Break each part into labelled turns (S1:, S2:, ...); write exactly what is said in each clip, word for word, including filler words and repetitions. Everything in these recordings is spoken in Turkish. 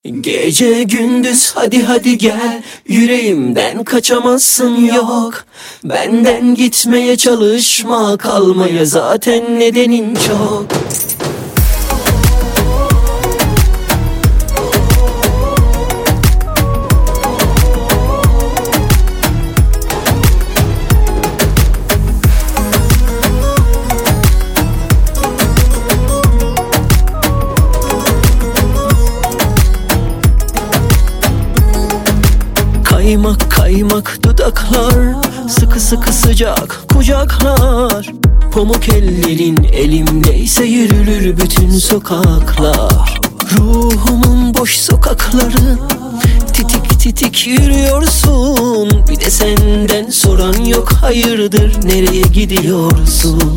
S1: Gece gündüz hadi hadi gel, yüreğimden kaçamazsın yok. Benden gitmeye çalışma, kalmaya zaten nedenin çok. Kaymak kaymak dudaklar, sıkı sıkı sıcak kucaklar. Pamuk ellerin elimdeyse yürülür bütün sokaklar. Ruhumun boş sokakları, titik titik yürüyorsun. Bir de senden soran yok, hayırdır nereye gidiyorsun?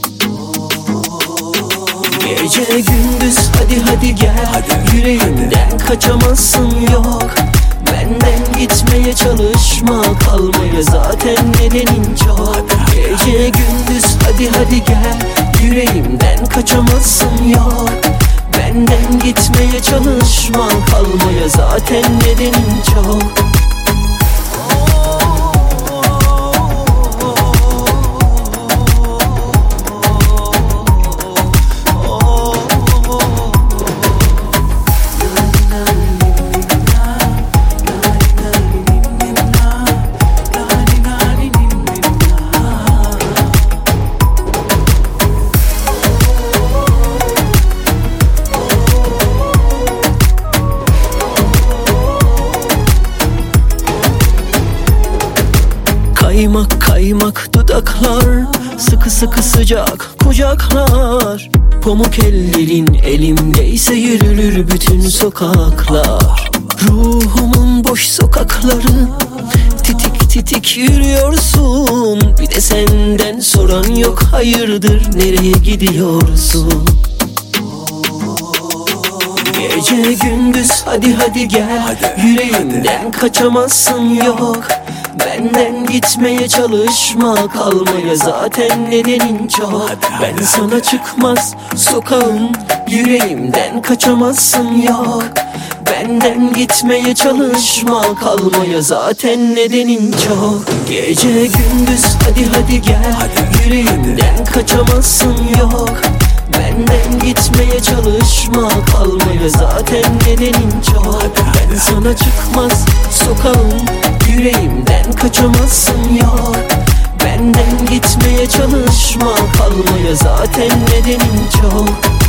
S1: Gece gündüz hadi hadi gel, hadi, yüreğimden hadi. Kaçamazsın yok. Benden gitmeye çalışma, kalmaya zaten nedenin çok. Gece gündüz hadi hadi gel, yüreğimden kaçamazsın yok. Benden gitmeye çalışma, kalmaya zaten nedenin çok. Kaymak kaymak dudaklar, sıkı sıkı sıcak kucaklar. Pamuk ellerin elimdeyse yürülür bütün sokaklar. Ruhumun boş sokakları, titik titik yürüyorsun. Bir de senden soran yok, hayırdır nereye gidiyorsun? Gece gündüz hadi hadi gel, hadi, yüreğimden hadi. Kaçamazsın yok. Benden gitmeye çalışma, kalmaya zaten nedenin çok. Ben sana çıkmaz sokağın, yüreğimden kaçamazsın yok. Benden gitmeye çalışma, kalmaya zaten nedenin çok. Gece gündüz hadi hadi gel, hadi, yüreğimden kaçamazsın yok. Benden gitmeye çalışma, kalmaya zaten nedenin çok. Ben sana çıkmaz sokağın, yüreğimden kaçamazsın yok. Benden gitmeye çalışma, kalmaya zaten nedenin çok.